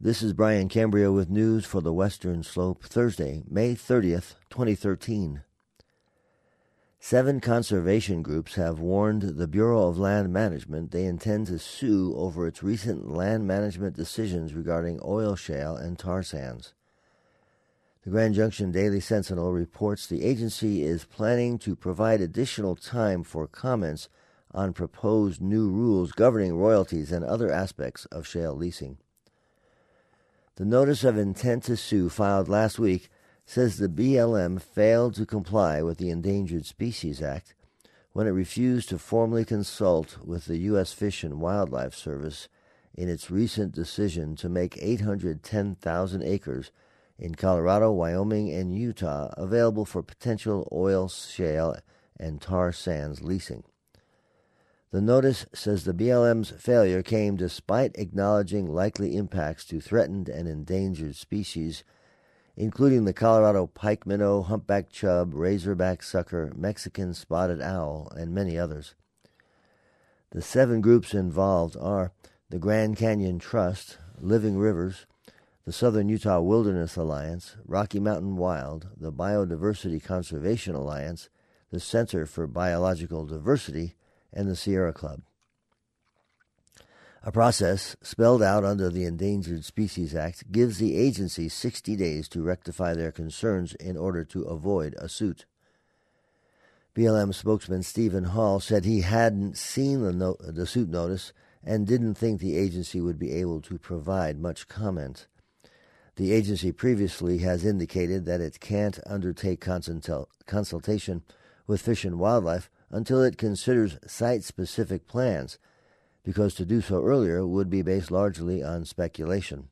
This is Brian Cambria with news for the Western Slope, Thursday, May 30th, 2013. 7 conservation groups have warned the Bureau of Land Management they intend to sue over its recent land management decisions regarding oil shale and tar sands. The Grand Junction Daily Sentinel reports the agency is planning to provide additional time for comments on proposed new rules governing royalties and other aspects of shale leasing. The notice of intent to sue filed last week says the BLM failed to comply with the Endangered Species Act when it refused to formally consult with the U.S. Fish and Wildlife Service in its recent decision to make 810,000 acres in Colorado, Wyoming, and Utah available for potential oil, shale, and tar sands leasing. The notice says the BLM's failure came despite acknowledging likely impacts to threatened and endangered species, including the Colorado pike minnow, humpback chub, razorback sucker, Mexican spotted owl, and many others. The 7 groups involved are the Grand Canyon Trust, Living Rivers, the Southern Utah Wilderness Alliance, Rocky Mountain Wild, the Biodiversity Conservation Alliance, the Center for Biological Diversity, and the Sierra Club. A process spelled out under the Endangered Species Act gives the agency 60 days to rectify their concerns in order to avoid a suit. BLM spokesman Stephen Hall said he hadn't seen the suit notice and didn't think the agency would be able to provide much comment. The agency previously has indicated that it can't undertake consultation with Fish and Wildlife until it considers site-specific plans, because to do so earlier would be based largely on speculation.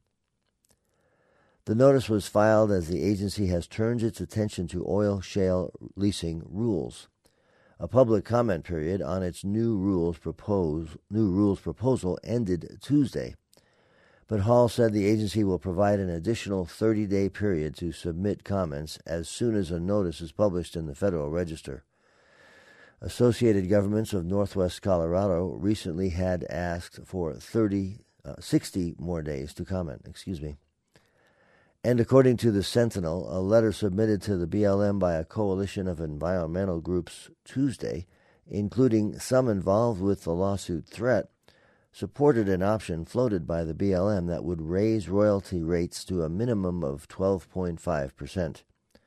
The notice was filed as the agency has turned its attention to oil shale leasing rules. A public comment period on its new rules proposal ended Tuesday, but Hall said the agency will provide an additional 30-day period to submit comments as soon as a notice is published in the Federal Register. Associated Governments of Northwest Colorado recently had asked for 60 more days to comment. And according to the Sentinel, a letter submitted to the BLM by a coalition of environmental groups Tuesday, including some involved with the lawsuit threat, supported an option floated by the BLM that would raise royalty rates to a minimum of 12.5%.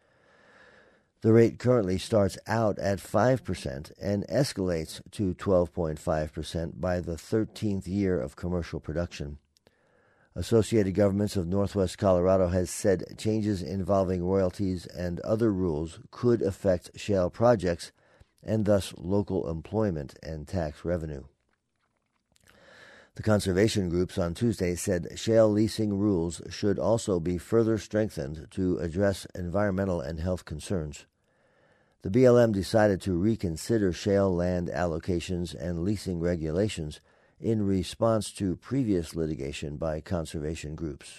The rate currently starts out at 5% and escalates to 12.5% by the 13th year of commercial production. Associated Governments of Northwest Colorado has said changes involving royalties and other rules could affect shale projects and thus local employment and tax revenue. The conservation groups on Tuesday said shale leasing rules should also be further strengthened to address environmental and health concerns. The BLM decided to reconsider shale land allocations and leasing regulations in response to previous litigation by conservation groups.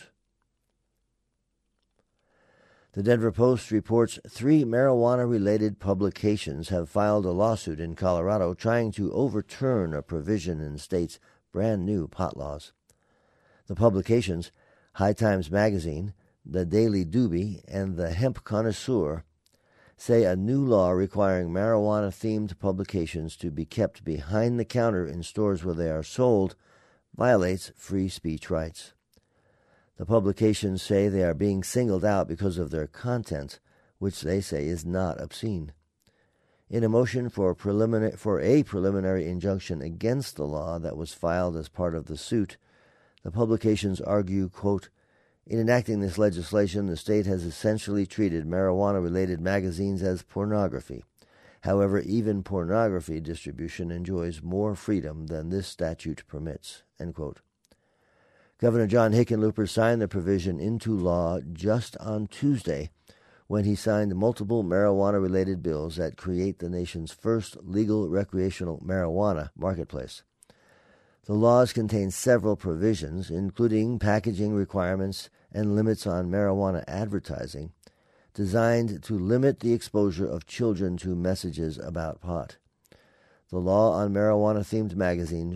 The Denver Post reports 3 marijuana-related publications have filed a lawsuit in Colorado trying to overturn a provision in the state's brand-new pot laws. The publications, High Times Magazine, the Daily Doobie, and the Hemp Connoisseur, say a new law requiring marijuana-themed publications to be kept behind the counter in stores where they are sold violates free speech rights. The publications say they are being singled out because of their content, which they say is not obscene. In a motion for a preliminary injunction against the law that was filed as part of the suit, the publications argue, quote, "In enacting this legislation, the state has essentially treated marijuana-related magazines as pornography. However, even pornography distribution enjoys more freedom than this statute permits," end quote. Governor John Hickenlooper signed the provision into law just on Tuesday when he signed multiple marijuana-related bills that create the nation's first legal recreational marijuana marketplace. The laws contain several provisions, including packaging requirements and limits on marijuana advertising, designed to limit the exposure of children to messages about pot. The law on marijuana-themed magazines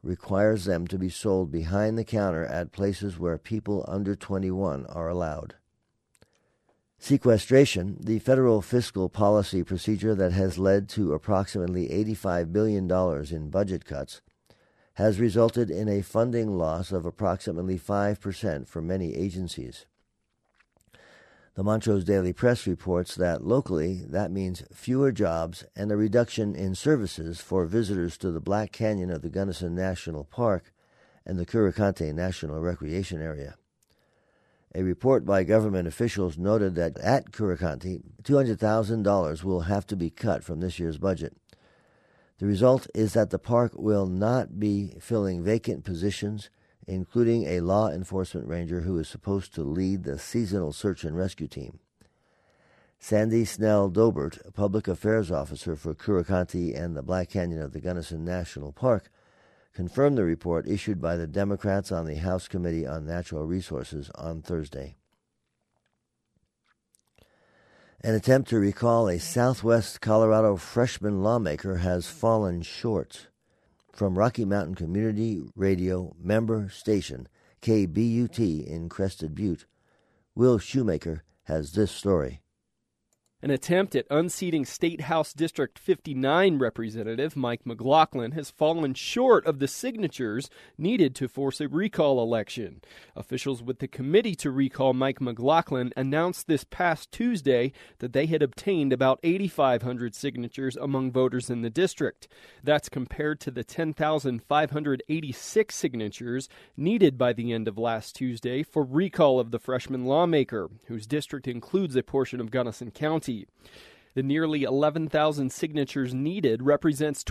requires them to be sold behind the counter at places where people under 21 are allowed. Sequestration, the federal fiscal policy procedure that has led to approximately $85 billion in budget cuts, has resulted in a funding loss of approximately 5% for many agencies. The Montrose Daily Press reports that locally that means fewer jobs and a reduction in services for visitors to the Black Canyon of the Gunnison National Park and the Curricante National Recreation Area. A report by government officials noted that at Curricante, $200,000 will have to be cut from this year's budget. The result is that the park will not be filling vacant positions, including a law enforcement ranger who is supposed to lead the seasonal search and rescue team. Sandy Snell Dobert, public affairs officer for Curricante and the Black Canyon of the Gunnison National Park, confirmed the report issued by the Democrats on the House Committee on Natural Resources on Thursday. An attempt to recall a Southwest Colorado freshman lawmaker has fallen short. From Rocky Mountain Community Radio member station KBUT in Crested Butte, Will Shoemaker has this story. An attempt at unseating State House District 59 Representative Mike McLaughlin has fallen short of the signatures needed to force a recall election. Officials with the committee to recall Mike McLaughlin announced this past Tuesday that they had obtained about 8,500 signatures among voters in the district. That's compared to the 10,586 signatures needed by the end of last Tuesday for recall of the freshman lawmaker, whose district includes a portion of Gunnison County. The nearly 11,000 signatures needed represents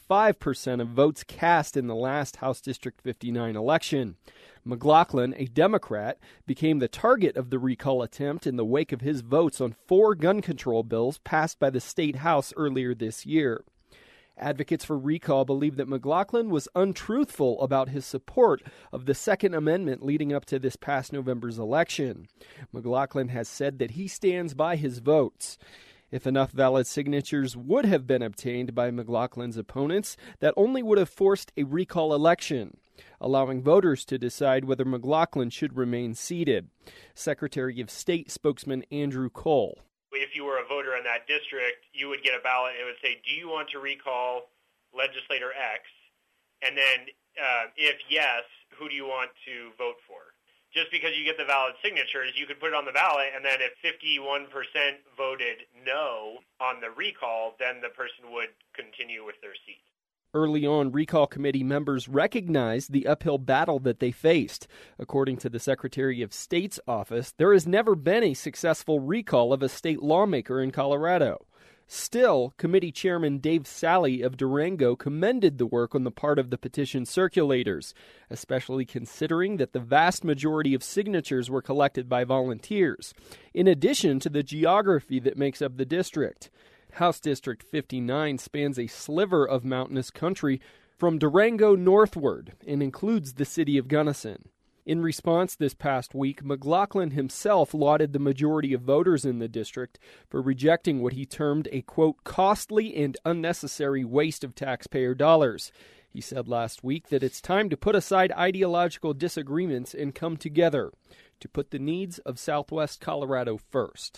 25% of votes cast in the last House District 59 election. McLaughlin, a Democrat, became the target of the recall attempt in the wake of his votes on 4 gun control bills passed by the state House earlier this year. Advocates for recall believe that McLaughlin was untruthful about his support of the Second Amendment leading up to this past November's election. McLaughlin has said that he stands by his votes. If enough valid signatures would have been obtained by McLaughlin's opponents, that only would have forced a recall election, allowing voters to decide whether McLaughlin should remain seated. Secretary of State spokesman Andrew Cole. If you were a voter in that district, you would get a ballot and it would say, do you want to recall legislator X? And then if yes, who do you want to vote for? Just because you get the valid signatures, you could put it on the ballot, and then if 51% voted no on the recall, then the person would continue with their seat. Early on, recall committee members recognized the uphill battle that they faced. According to the Secretary of State's office, there has never been a successful recall of a state lawmaker in Colorado. Still, committee chairman Dave Sally of Durango commended the work on the part of the petition circulators, especially considering that the vast majority of signatures were collected by volunteers, in addition to the geography that makes up the district. House District 59 spans a sliver of mountainous country from Durango northward and includes the city of Gunnison. In response this past week, McLaughlin himself lauded the majority of voters in the district for rejecting what he termed a, quote, costly and unnecessary waste of taxpayer dollars. He said last week that it's time to put aside ideological disagreements and come together to put the needs of Southwest Colorado first.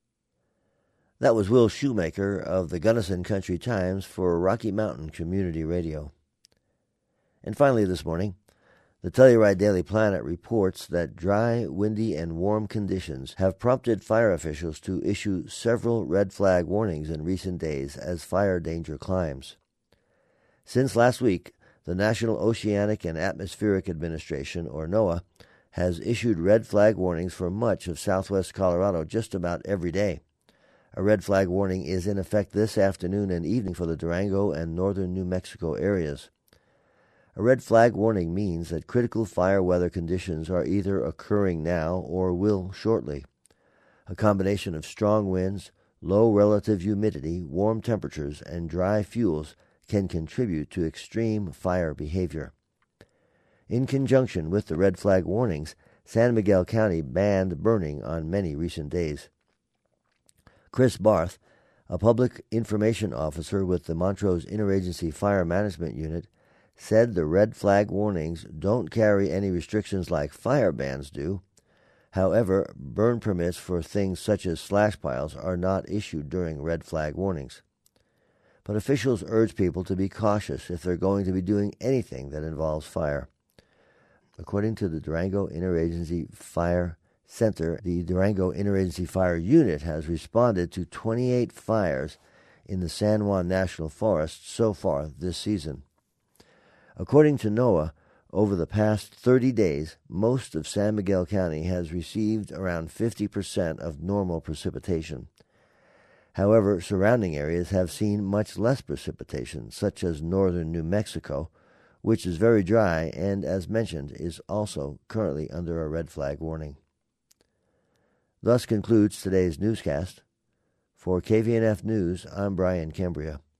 That was Will Shoemaker of the Gunnison Country Times for Rocky Mountain Community Radio. And finally this morning, the Telluride Daily Planet reports that dry, windy, and warm conditions have prompted fire officials to issue several red flag warnings in recent days as fire danger climbs. Since last week, the National Oceanic and Atmospheric Administration, or NOAA, has issued red flag warnings for much of southwest Colorado just about every day. A red flag warning is in effect this afternoon and evening for the Durango and northern New Mexico areas. A red flag warning means that critical fire weather conditions are either occurring now or will shortly. A combination of strong winds, low relative humidity, warm temperatures, and dry fuels can contribute to extreme fire behavior. In conjunction with the red flag warnings, San Miguel County banned burning on many recent days. Chris Barth, a public information officer with the Montrose Interagency Fire Management Unit, said the red flag warnings don't carry any restrictions like fire bans do. However, burn permits for things such as slash piles are not issued during red flag warnings. But officials urge people to be cautious if they're going to be doing anything that involves fire. According to the Durango Interagency Fire Center, the Durango Interagency Fire Unit has responded to 28 fires in the San Juan National Forest so far this season. According to NOAA, over the past 30 days, most of San Miguel County has received around 50% of normal precipitation. However, surrounding areas have seen much less precipitation, such as northern New Mexico, which is very dry and, as mentioned, is also currently under a red flag warning. Thus concludes today's newscast. For KVNF News, I'm Brian Cambria.